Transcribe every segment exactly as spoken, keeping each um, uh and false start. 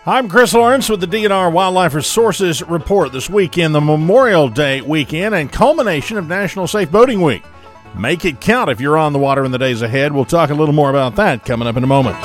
I'm Chris Lawrence with the D N R Wildlife Resources Report. This weekend, the Memorial Day weekend and culmination of National Safe Boating Week. Make it count if you're on the water in the days ahead. We'll talk a little more about that coming up in a moment.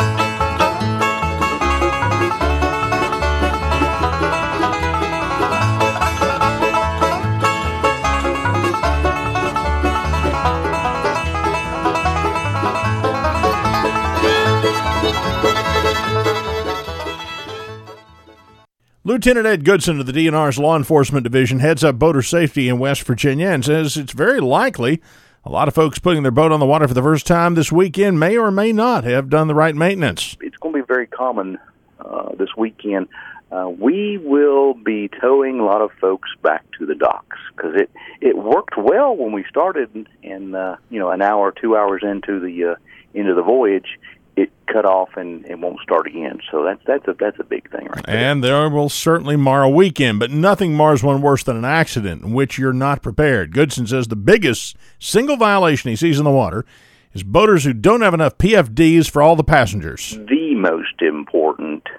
Lieutenant Ed Goodson of the D N R's Law Enforcement Division heads up boater safety in West Virginia and says it's very likely a lot of folks putting their boat on the water for the first time this weekend may or may not have done the right maintenance. It's going to be very common uh, this weekend. Uh, we will be towing a lot of folks back to the docks because it, it worked well when we started, and uh, you know, an hour, two hours into the uh, into the voyage, it cut off and it won't start again. So that's that's a that's a big thing right there. And there will certainly mar a weekend, but nothing mars one worse than an accident in which you're not prepared. Goodson says the biggest single violation he sees in the water is boaters who don't have enough P F Ds for all the passengers. The most important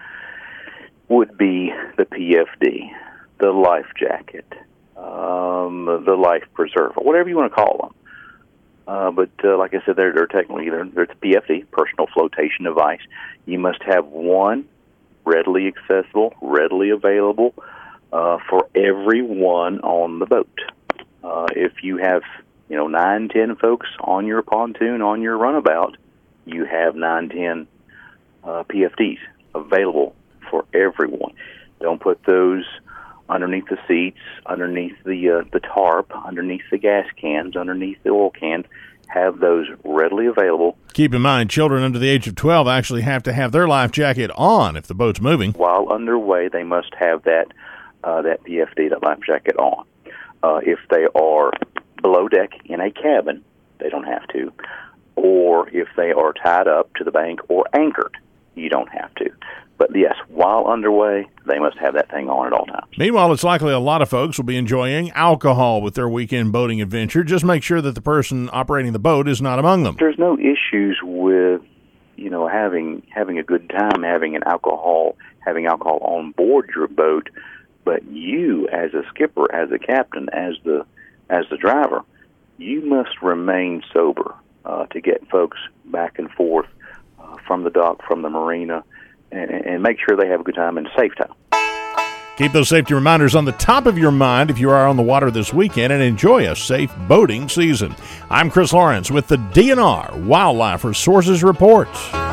would be the P F D, the life jacket, um, the life preserver, whatever you want to call them. Uh, but uh, like I said, they're, they're technically, they're, they're P F D, personal flotation device. You must have one readily accessible, readily available uh, for everyone on the boat. Uh, if you have, you know, nine, ten folks on your pontoon, on your runabout, you have nine, ten uh, P F Ds available for everyone. Don't put those underneath the seats, underneath the uh, the tarp, underneath the gas cans, underneath the oil cans. Have those readily available. Keep in mind, children under the age of twelve actually have to have their life jacket on if the boat's moving. While underway, they must have that uh, that P F D, that life jacket on. Uh, if they are below deck in a cabin, they don't have to. Or if they are tied up to the bank or anchored, you don't have to. But yes, while underway, they must have that thing on at all times. Meanwhile, it's likely a lot of folks will be enjoying alcohol with their weekend boating adventure. Just make sure that the person operating the boat is not among them. There's no issues with, you know, having having a good time, having an alcohol, having alcohol on board your boat. But you, as a skipper, as a captain, as the as the driver, you must remain sober uh, to get folks back and forth uh, from the dock, from the marina, and make sure they have a good time and a safe time. Keep those safety reminders on the top of your mind if you are on the water this weekend and enjoy a safe boating season. I'm Chris Lawrence with the D N R Wildlife Resources Report.